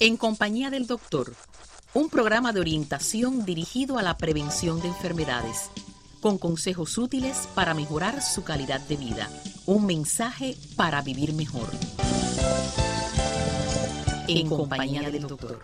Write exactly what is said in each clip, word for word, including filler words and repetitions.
En compañía del doctor, un programa de orientación dirigido a la prevención de enfermedades, con consejos útiles para mejorar su calidad de vida. Un mensaje para vivir mejor. En compañía del doctor.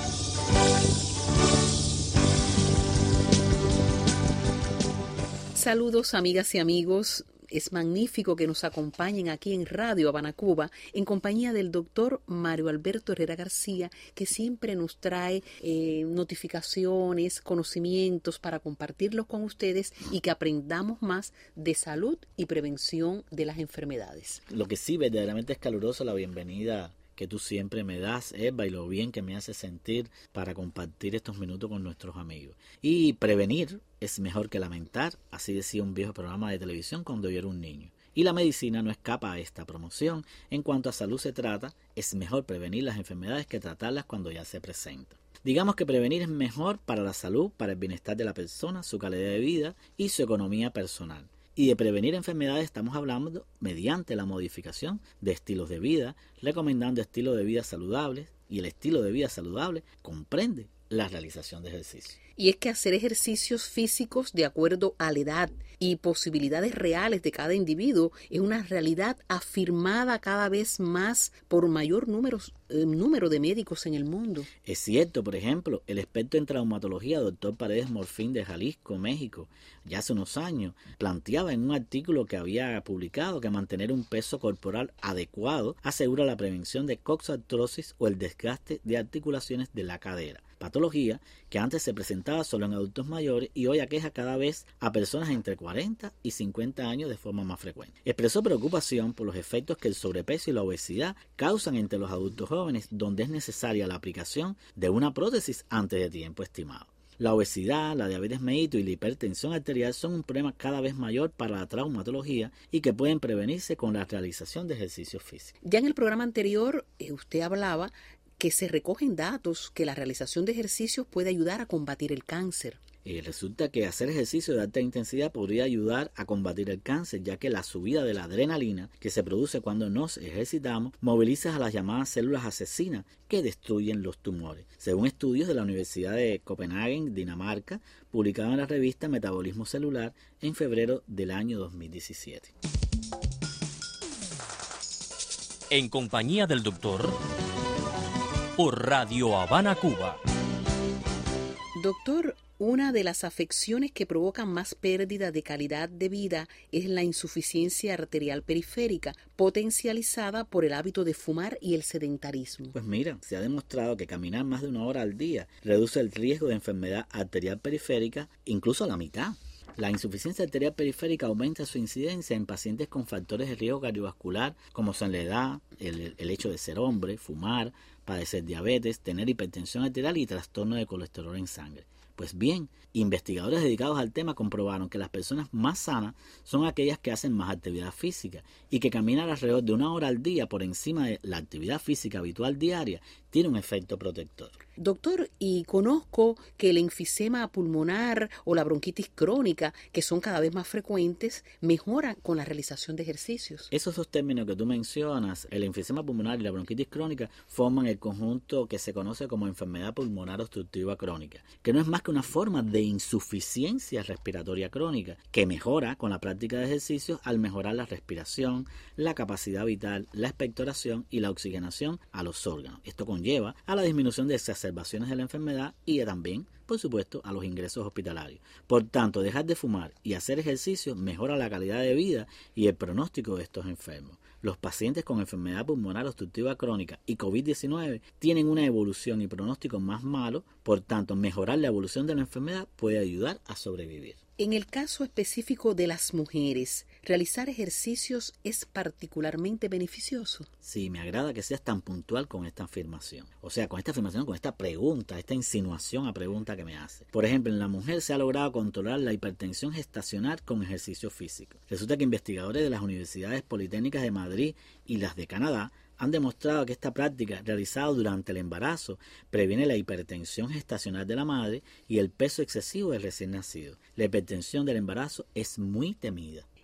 Saludos, amigas y amigos. Es magnífico que nos acompañen aquí en Radio Habana, Cuba, en compañía del doctor Mario Alberto Herrera García, que siempre nos trae eh, notificaciones, conocimientos para compartirlos con ustedes y que aprendamos más de salud y prevención de las enfermedades. Lo que sí verdaderamente es caluroso la bienvenida que tú siempre me das, Eva, y lo bien que me hace sentir para compartir estos minutos con nuestros amigos. Y prevenir es mejor que lamentar, así decía un viejo programa de televisión cuando yo era un niño. Y la medicina no escapa a esta promoción. En cuanto a salud se trata, es mejor prevenir las enfermedades que tratarlas cuando ya se presentan. Digamos que prevenir es mejor para la salud, para el bienestar de la persona, su calidad de vida y su economía personal. Y de prevenir enfermedades estamos hablando mediante la modificación de estilos de vida, recomendando estilos de vida saludables, y el estilo de vida saludable comprende la realización de ejercicio. Y es que hacer ejercicios físicos de acuerdo a la edad y posibilidades reales de cada individuo es una realidad afirmada cada vez más por mayor número, eh, número de médicos en el mundo. Es cierto, por ejemplo, el experto en traumatología, doctor Paredes Morfín de Jalisco, México, ya hace unos años, planteaba en un artículo que había publicado que mantener un peso corporal adecuado asegura la prevención de coxartrosis o el desgaste de articulaciones de la cadera. Patología que antes se presentaba solo en adultos mayores y hoy aqueja cada vez a personas entre cuarenta y cincuenta años de forma más frecuente. Expresó preocupación por los efectos que el sobrepeso y la obesidad causan entre los adultos jóvenes, donde es necesaria la aplicación de una prótesis antes de tiempo estimado. La obesidad, la diabetes mellitus y la hipertensión arterial son un problema cada vez mayor para la traumatología y que pueden prevenirse con la realización de ejercicios físicos. Ya en el programa anterior eh, usted hablaba que se recogen datos que la realización de ejercicios puede ayudar a combatir el cáncer. Y resulta que hacer ejercicio de alta intensidad podría ayudar a combatir el cáncer, ya que la subida de la adrenalina que se produce cuando nos ejercitamos moviliza a las llamadas células asesinas que destruyen los tumores. Según estudios de la Universidad de Copenhague, Dinamarca, publicado en la revista Metabolismo Celular en febrero del año dos mil diecisiete. En compañía del doctor por Radio Habana, Cuba. Doctor, una de las afecciones que provocan más pérdida de calidad de vida es la insuficiencia arterial periférica, potencializada por el hábito de fumar y el sedentarismo. Pues mira, se ha demostrado que caminar más de una hora al día reduce el riesgo de enfermedad arterial periférica incluso a la mitad. La insuficiencia arterial periférica aumenta su incidencia en pacientes con factores de riesgo cardiovascular, como son la edad, el, el hecho de ser hombre, fumar, padecer diabetes, tener hipertensión arterial y trastorno de colesterol en sangre. Pues bien, investigadores dedicados al tema comprobaron que las personas más sanas son aquellas que hacen más actividad física y que caminar alrededor de una hora al día por encima de la actividad física habitual diaria tiene un efecto protector. Doctor, y conozco que el enfisema pulmonar o la bronquitis crónica, que son cada vez más frecuentes, mejoran con la realización de ejercicios. Esos dos términos que tú mencionas, el enfisema pulmonar y la bronquitis crónica, forman el conjunto que se conoce como enfermedad pulmonar obstructiva crónica, que no es más que una forma de insuficiencia respiratoria crónica, que mejora con la práctica de ejercicios al mejorar la respiración, la capacidad vital, la expectoración y la oxigenación a los órganos. Esto conlleva a la disminución de exacerbaciones de la enfermedad y también, por supuesto, a los ingresos hospitalarios. Por tanto, dejar de fumar y hacer ejercicio mejora la calidad de vida y el pronóstico de estos enfermos. Los pacientes con enfermedad pulmonar obstructiva crónica y COVID diecinueve tienen una evolución y pronóstico más malo, por tanto, mejorar la evolución de la enfermedad puede ayudar a sobrevivir. En el caso específico de las mujeres, ¿realizar ejercicios es particularmente beneficioso? Sí, me agrada que seas tan puntual con esta afirmación. O sea, con esta afirmación, con esta pregunta, esta insinuación a pregunta que me hace. Por ejemplo, en la mujer se ha logrado controlar la hipertensión gestacional con ejercicio físico. Resulta que investigadores de las universidades politécnicas de Madrid y las de Canadá han demostrado que esta práctica realizada durante el embarazo previene la hipertensión gestacional de la madre y el peso excesivo del recién nacido. La hipertensión del embarazo es muy temida.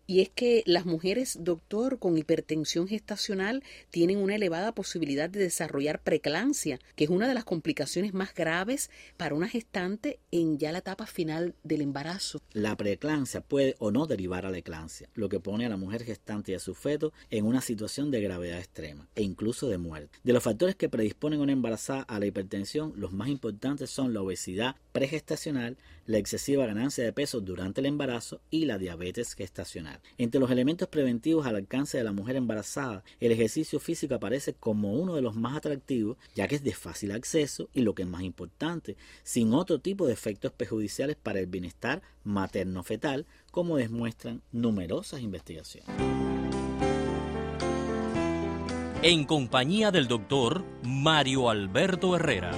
Y es que las mujeres, doctor, con hipertensión gestacional tienen una elevada posibilidad de desarrollar preeclampsia, que es una de las complicaciones más graves para una gestante en ya la etapa final del embarazo. La preeclampsia puede o no derivar a la eclampsia, lo que pone a la mujer gestante y a su feto en una situación de gravedad extrema e incluso de muerte. De los factores que predisponen a una embarazada a la hipertensión, los más importantes son la obesidad pregestacional, la excesiva ganancia de peso durante el embarazo y la diabetes gestacional. Entre los elementos preventivos al alcance de la mujer embarazada, el ejercicio físico aparece como uno de los más atractivos, ya que es de fácil acceso y, lo que es más importante, sin otro tipo de efectos perjudiciales para el bienestar materno-fetal, como demuestran numerosas investigaciones. En compañía del doctor Mario Alberto Herrera.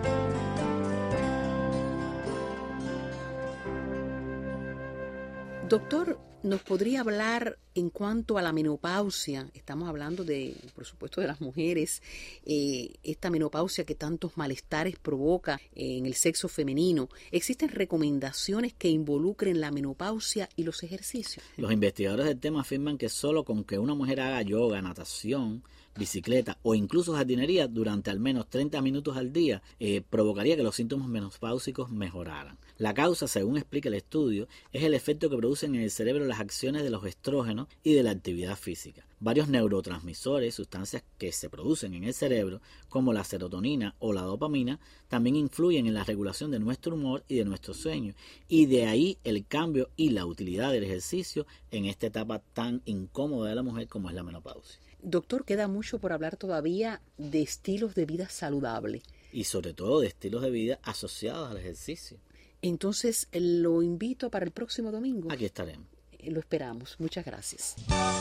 Doctor, ¿nos podría hablar en cuanto a la menopausia? Estamos hablando de, por supuesto, de las mujeres, eh, esta menopausia que tantos malestares provoca en el sexo femenino. ¿Existen recomendaciones que involucren la menopausia y los ejercicios? Los investigadores del tema afirman que solo con que una mujer haga yoga, natación, bicicleta o incluso jardinería durante al menos treinta minutos al día eh, provocaría que los síntomas menopáusicos mejoraran. La causa, según explica el estudio, es el efecto que producen en el cerebro las acciones de los estrógenos y de la actividad física. Varios neurotransmisores, sustancias que se producen en el cerebro, como la serotonina o la dopamina, también influyen en la regulación de nuestro humor y de nuestro sueño, y de ahí el cambio y la utilidad del ejercicio en esta etapa tan incómoda de la mujer como es la menopausia. Doctor, queda mucho por hablar todavía de estilos de vida saludable. Y sobre todo de estilos de vida asociados al ejercicio. Entonces, lo invito para el próximo domingo. Aquí estaremos. Lo esperamos. Muchas gracias.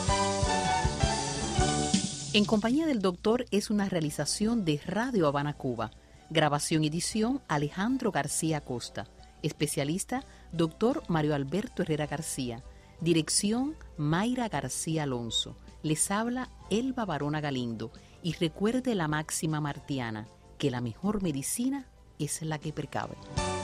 En compañía del doctor es una realización de Radio Habana Cuba. Grabación y edición Alejandro García Costa. Especialista doctor Mario Alberto Herrera García. Dirección Mayra García Alonso. Les habla Elba Barona Galindo. Y recuerde la máxima martiana, que la mejor medicina es la que precave.